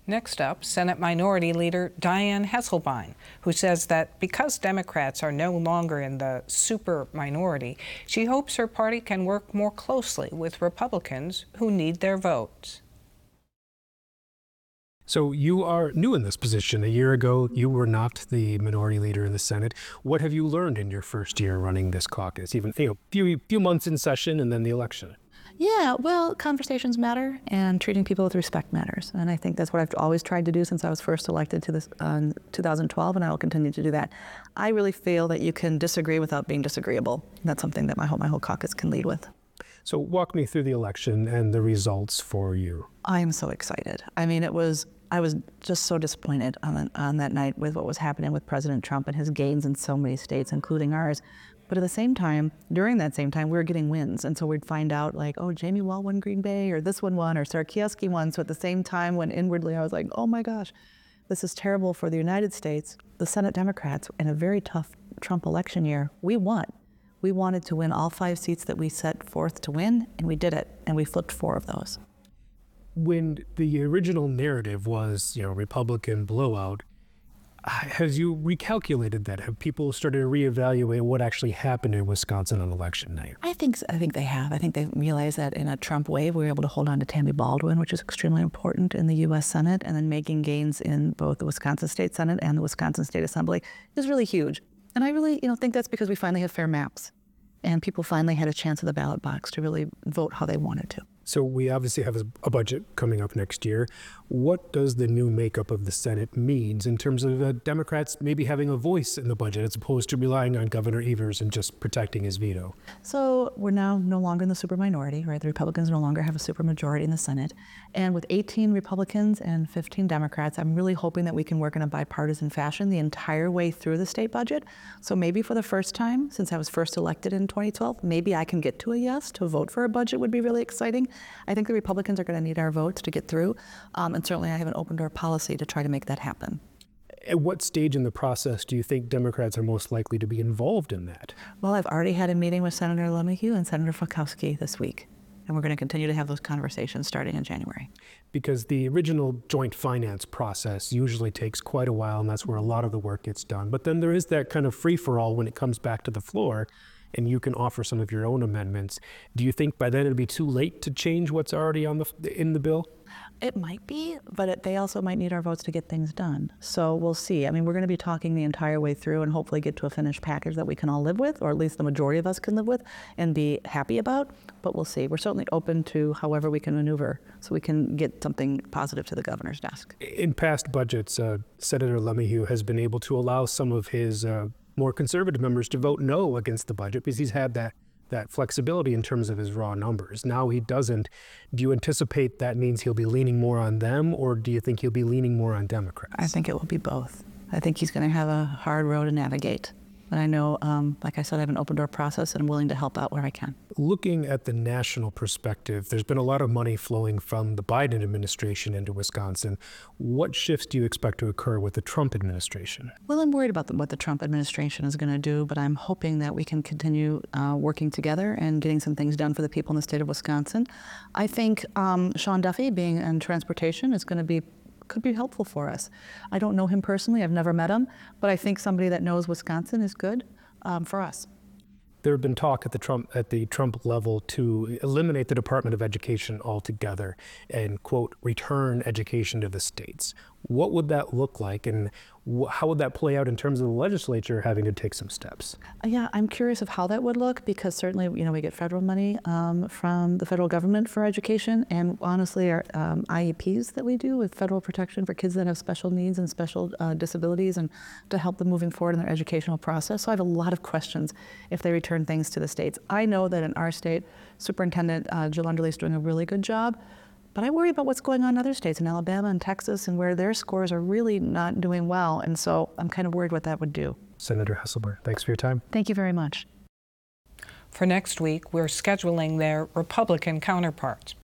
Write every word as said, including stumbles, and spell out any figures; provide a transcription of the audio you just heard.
Next up, Senate Minority Leader Dianne Hesselbein, who says that because Democrats are no longer in the super minority, she hopes her party can work more closely with Republicans who need their votes. So you are new in this position. A year ago, you were not the minority leader in the Senate. What have you learned in your first year running this caucus, even you know, few few months in session and then the election? Yeah, well, conversations matter and treating people with respect matters. And I think that's what I've always tried to do since I was first elected to this uh, in two thousand twelve, and I will continue to do that. I really feel that you can disagree without being disagreeable. That's something that my whole, my whole caucus can lead with. So walk me through the election and the results for you. I am so excited. I mean, it was, I was just so disappointed on, on that night with what was happening with President Trump and his gains in so many states, including ours. But at the same time, during that same time, we were getting wins. And so we'd find out like, oh, Jamie Wall won Green Bay, or this one won, or Sarah Kieski won. So at the same time, when inwardly I was like, oh my gosh, this is terrible for the United States, the Senate Democrats, in a very tough Trump election year, we won. We wanted to win all five seats that we set forth to win, and we did it, and we flipped four of those. When the original narrative was, you know, Republican blowout, has you recalculated that? Have people started to reevaluate what actually happened in Wisconsin on election night? I think I think they have. I think they realize that in a Trump wave, we were able to hold on to Tammy Baldwin, which is extremely important in the U S Senate, and then making gains in both the Wisconsin State Senate and the Wisconsin State Assembly is really huge. And I really, you know, think that's because we finally have fair maps, and people finally had a chance at the ballot box to really vote how they wanted to. So we obviously have a budget coming up next year. What does the new makeup of the Senate mean in terms of uh, Democrats maybe having a voice in the budget as opposed to relying on Governor Evers and just protecting his veto? So we're now no longer in the super minority, right? The Republicans no longer have a super majority in the Senate. And with eighteen Republicans and fifteen Democrats, I'm really hoping that we can work in a bipartisan fashion the entire way through the state budget. So maybe for the first time, since I was first elected in twenty twelve, maybe I can get to a yes. To vote for a budget would be really exciting. I think the Republicans are going to need our votes to get through, um, and certainly I have an open door policy to try to make that happen. At what stage in the process do you think Democrats are most likely to be involved in that? Well, I've already had a meeting with Senator LeMahieu and Senator Frykowski this week, and we're going to continue to have those conversations starting in January. Because the original joint finance process usually takes quite a while, and that's where a lot of the work gets done. But then there is that kind of free-for-all when it comes back to the floor, and you can offer some of your own amendments. Do you think by then it'll be too late to change what's already on the in the bill? It might be, but it, they also might need our votes to get things done. So we'll see. I mean, we're going to be talking the entire way through and hopefully get to a finished package that we can all live with, or at least the majority of us can live with and be happy about. But we'll see. We're certainly open to however we can maneuver so we can get something positive to the governor's desk. In past budgets, uh, Senator LeMahieu has been able to allow some of his uh, more conservative members to vote no against the budget because he's had that that flexibility in terms of his raw numbers. Now he doesn't. Do you anticipate that means he'll be leaning more on them, or do you think he'll be leaning more on Democrats? I think it will be both. I think he's going to have a hard road to navigate. But I know, um, like I said, I have an open door process and I'm willing to help out where I can. Looking at the national perspective, there's been a lot of money flowing from the Biden administration into Wisconsin. What shifts do you expect to occur with the Trump administration? Well, I'm worried about the, what the Trump administration is going to do, but I'm hoping that we can continue uh, working together and getting some things done for the people in the state of Wisconsin. I think um, Sean Duffy being in transportation is going to be could be helpful for us. I don't know him personally, I've never met him, but I think somebody that knows Wisconsin is good um, for us. There have been talk at the Trump at the Trump level to eliminate the Department of Education altogether and, quote, return education to the states. What would that look like, and wh- how would that play out in terms of the legislature having to take some steps? Uh, yeah, I'm curious of how that would look, because certainly, you know, we get federal money um, from the federal government for education, and honestly, our um, I E Ps that we do with federal protection for kids that have special needs and special uh, disabilities, and to help them moving forward in their educational process. So I have a lot of questions if they return things to the states. I know that in our state, Superintendent uh, Jill Underly is doing a really good job. But I worry about what's going on in other states, in Alabama and Texas, and where their scores are really not doing well. And so I'm kind of worried what that would do. Senator Hesselbein, thanks for your time. Thank you very much. For next week, we're scheduling their Republican counterparts.